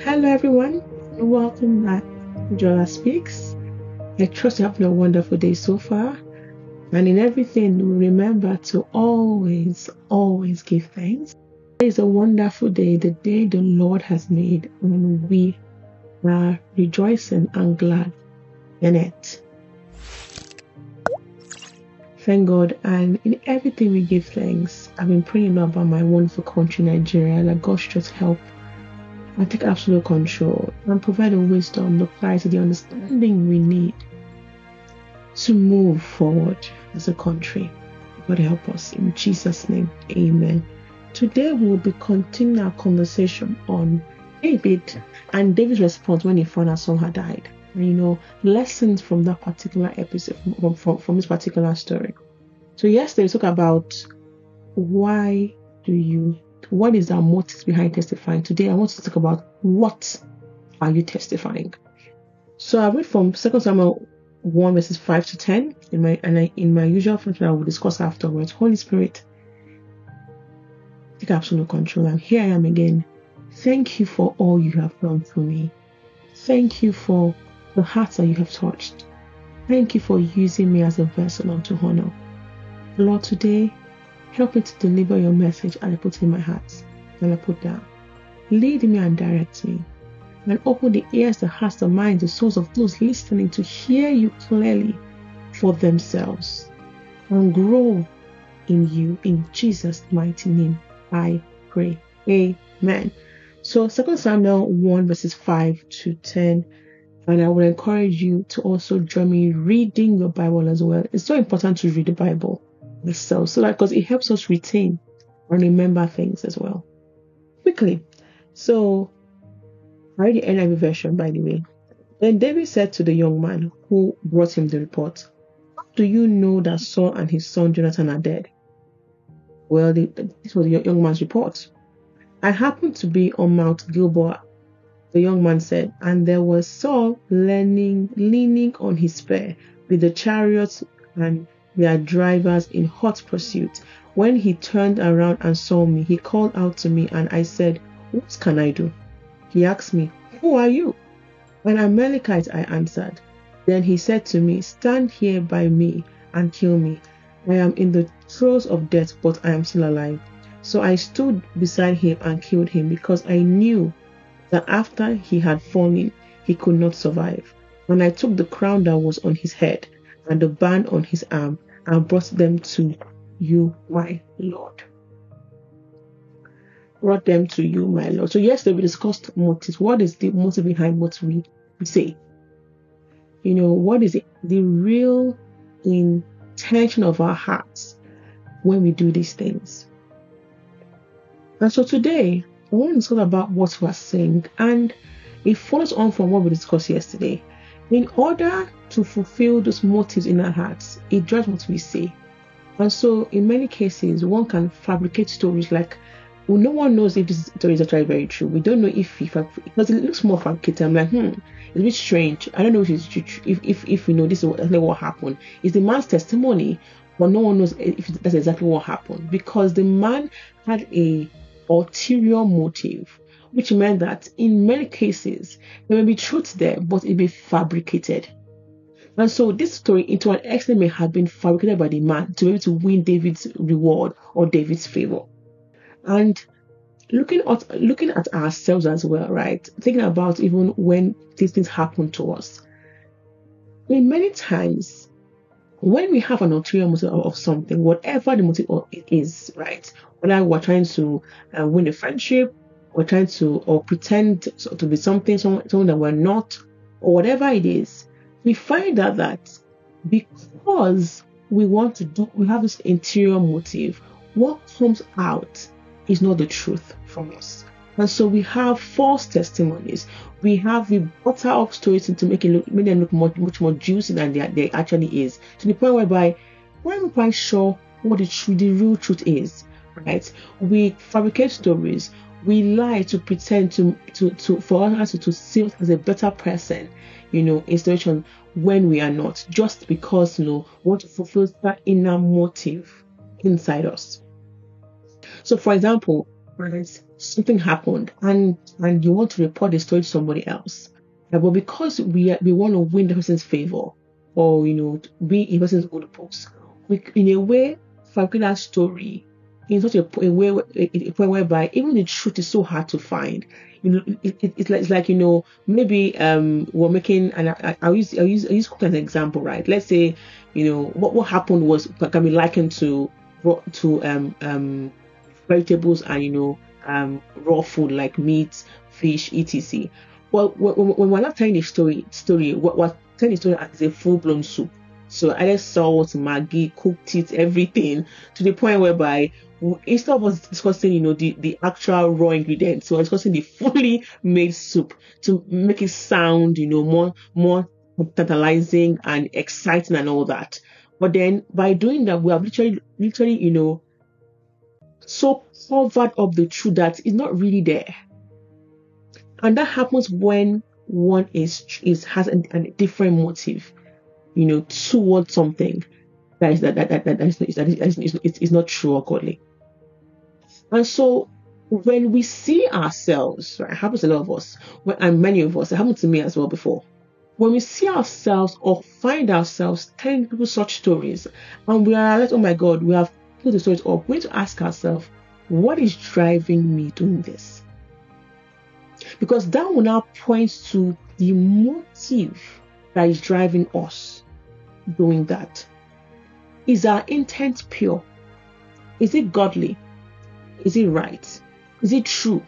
Hello, everyone, and welcome back to Jola Speaks. I trust you're having a wonderful day so far, and in everything, remember to always give thanks. Today is a wonderful day, the day the Lord has made, and we are rejoicing and glad in it. Thank God, and in everything we give thanks. I've been praying about my wonderful country, Nigeria, that God should just help and take absolute control and provide the wisdom, the clarity, the understanding we need to move forward as a country. God help us in Jesus' name. Amen. Today we will be continuing our conversation on David and David's response when he found out Saul had died. And, lessons from that particular episode, from this particular story. So yesterday we talked about what is our motives behind testifying. Today I want to talk about what are you testifying. So I read from 2 Samuel 1 verses 5 to 10 in my usual function I will discuss afterwards. Holy Spirit, take absolute control. And here I am again. Thank you for all you have done for me. Thank you for the hearts that you have touched. Thank you for using me as a vessel unto honor. Lord, today, help me to deliver your message and I put in my heart and I put down. Lead me and direct me. And open the ears, the hearts, the minds, the souls of those listening to hear you clearly for themselves. And grow in you. In Jesus' mighty name, I pray. Amen. So 2 Samuel 1 verses 5 to 10. And I would encourage you to also join me reading your Bible as well. It's so important to read the Bible itself, so that because it helps us retain and remember things as well. Quickly. So I read the NIV version, by the way. Then David said to the young man who brought him the report, "How do you know that Saul and his son Jonathan are dead?" Well, this was the young man's report. "I happened to be on Mount Gilboa," the young man said, "and there was Saul leaning on his spear with the chariots and their drivers in hot pursuit. When he turned around and saw me, he called out to me, and I said, 'What can I do?' He asked me, 'Who are you?' 'An Amalekite,' I answered. Then he said to me, 'Stand here by me and kill me. I am in the throes of death, but I am still alive.' So I stood beside him and killed him, because I knew that after he had fallen, he could not survive. And I took the crown that was on his head and the band on his arm and brought them to you, my Lord." Brought them to you, my Lord. So yesterday we discussed motives. What is the motive behind what we say? What is the real intention of our hearts when we do these things? And so today, I want to talk about what we are saying, and it follows on from what we discussed yesterday. In order to fulfill those motives in our hearts, it drives what we say. And so, in many cases, one can fabricate stories like, well, no one knows if this story is actually very true. We don't know because it looks more fabricated. I'm like, it's a bit strange. I don't know if it's true, if we know this is exactly what happened. It's the man's testimony, but no one knows if that's exactly what happened, because the man had a ulterior motive, which meant that in many cases there may be truth there, but it may be fabricated. And so this story, into an extent, may have been fabricated by the man to be able to win David's reward or David's favor. And looking at ourselves as well, right? Thinking about even when these things happen to us. In many times, when we have an ulterior motive of something, whatever the motive is, right? Whether we're trying to win a friendship, we're trying to or pretend to be something that we're not, or whatever it is, we find out that because we have this interior motive, what comes out is not the truth from us. And so we have false testimonies. We butter up stories to make them look much more juicy than they actually is, to the point whereby we're not quite sure what the real truth is, right? We fabricate stories. We lie to pretend for us to see us as a better person, in situation when we are not, just because we want to fulfill that inner motive inside us. So, for example, right? Something happened, and you want to report the story to somebody else. But because we want to win the person's favor, or be in the person's good books, we in a way fabricate that story in such a way a point whereby even the truth is so hard to find. It's like maybe we're making, and I'll use cooking as an example, right? Let's say what happened was can be likened to vegetables and raw food like meat, fish, etc. Well, when we're not telling the story, what we're telling the story as a full blown soup. So I just salt, Maggi, cooked it, everything to the point whereby instead of us discussing, the actual raw ingredients, so we're discussing the fully made soup to make it sound, more tantalizing and exciting and all that. But then by doing that, we have literally, so covered up the truth that is not really there. And that happens when one has a different motive, towards something that is not true or godly. And so when we see ourselves, right, it happens to a lot of us, and many of us, it happened to me as well before. When we see ourselves or find ourselves telling people such stories, and we are like, oh my God, we have put the stories up, we need to ask ourselves, what is driving me doing this? Because that will now point to the motive that is driving us doing that. Is our intent pure? Is it godly? Is it right? Is it true?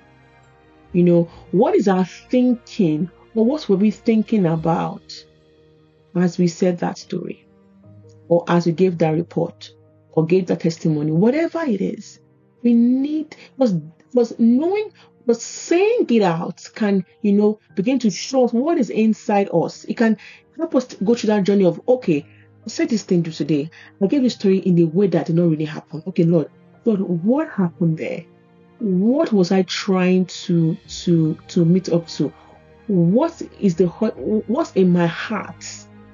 What is our thinking, or what were we thinking about as we said that story, or as we gave that report, or gave that testimony, whatever it is? We need was knowing, but saying it out can, begin to show us what is inside us. It can help us to go through that journey of, okay, I said this thing today. I gave this story in a way that did not really happen. Okay, Lord, what happened there? What was I trying to meet up to? What's in my heart,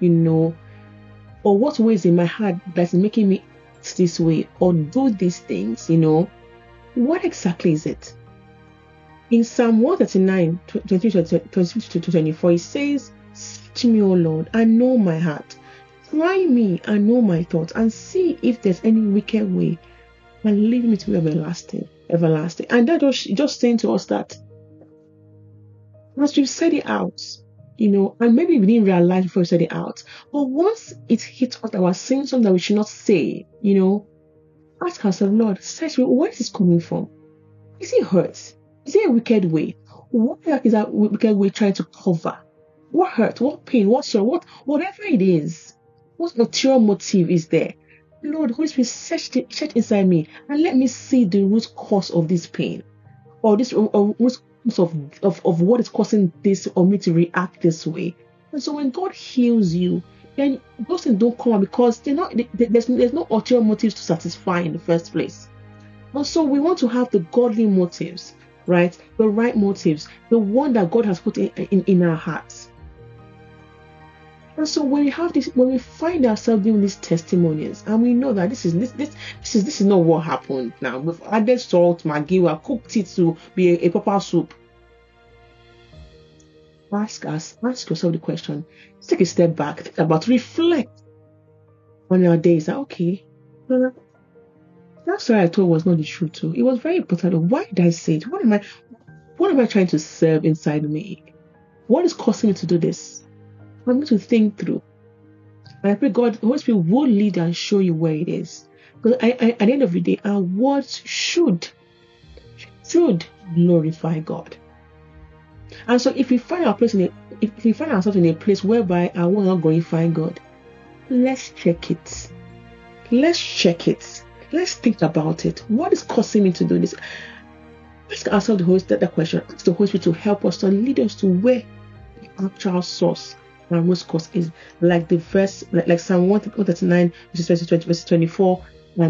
or what ways in my heart that's making me act this way or do these things, what exactly is it? In Psalm 139, 22 to 24, it says, search me, O Lord, and know my heart. Try me and know my thoughts, and see if there's any wicked way, and lead me to be everlasting. And that was just saying to us that once we've said it out, and maybe we didn't realize before we said it out, but once it hits us that we're saying something that we should not say, ask ourselves, Lord, search me, where is this coming from? Is it hurt? Is it a wicked way? What is that wicked way trying to cover? What hurt? What pain? What sorrow? Whatever it is, what ulterior motive is there? Lord, Holy Spirit, search inside me and let me see the root cause of this pain, or this root cause of what is causing this, or me to react this way. And so when God heals you, then those things don't come out because there's no ulterior motives to satisfy in the first place. And so we want to have the godly motives, right? The right motives, the one that God has put in our hearts. And so when we find ourselves doing these testimonies, and we know that this is not what happened. Now we've added salt, Maggi, we have cooked it to be a proper soup. Ask yourself the question. Take a step back, think about, reflect on your days. Okay, that story I told was not the truth too. It was very important. Why did I say it? What am I trying to serve inside me? What is causing me to do this? I'm going to think through. And I pray God, the Holy Spirit will lead and show you where it is. Because at the end of the day, our words should glorify God. And so if we find ourselves in a place whereby our words are not glorifying God, let's check it. Let's think about it. What is causing me to do this? Ask ourselves that question. Ask the Holy Spirit to help us, to lead us to where the actual source and root cause is. Like the verse, like Psalm 139, verse 24,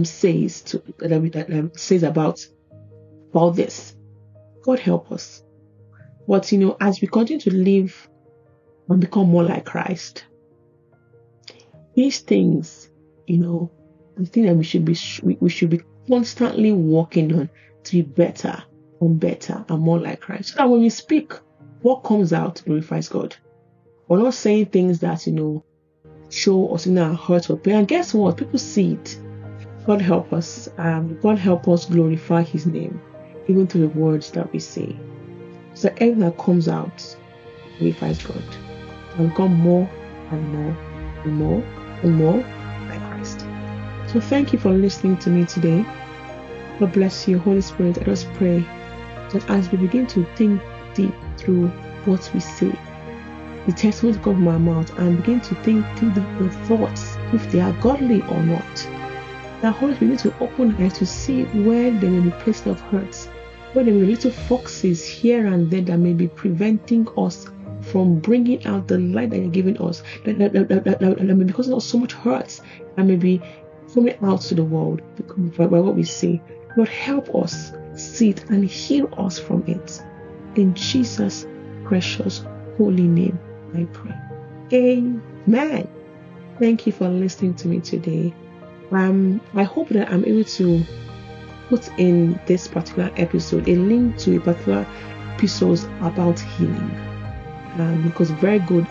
says about this. God help us. But as we continue to live and become more like Christ, these things, the thing that we should be constantly working on, to be better and better and more like Christ. So that when we speak, what comes out glorifies God. We're not saying things that, show us in our hurt or pain. And guess what? People see it. God help us. God help us glorify His name, even through the words that we say. So everything that comes out glorifies God. And become more and more and more and more like Christ. So thank you for listening to me today. God bless you, Holy Spirit. I just pray that as we begin to think deep through what we say, the testimonies come from our mouth, and begin to think through the thoughts, if they are godly or not. That Holy Spirit needs to open eyes to see where there may be places of hurts, where there may be little foxes here and there that may be preventing us from bringing out the light that you're giving us. That may be causing us so much hurts and may be coming out to the world by what we see. Lord, help us see it and heal us from it. In Jesus' precious holy name, I pray. Amen. Thank you for listening to me today. I hope that I'm able to put in this particular episode a link to a particular episode about healing, because very good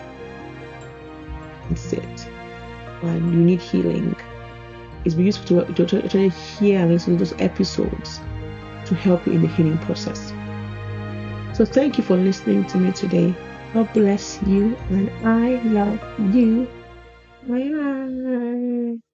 it and you need healing. It's been useful to hear and listen to those episodes to help you in the healing process. So thank you for listening to me today. God bless you, and I love you. Bye.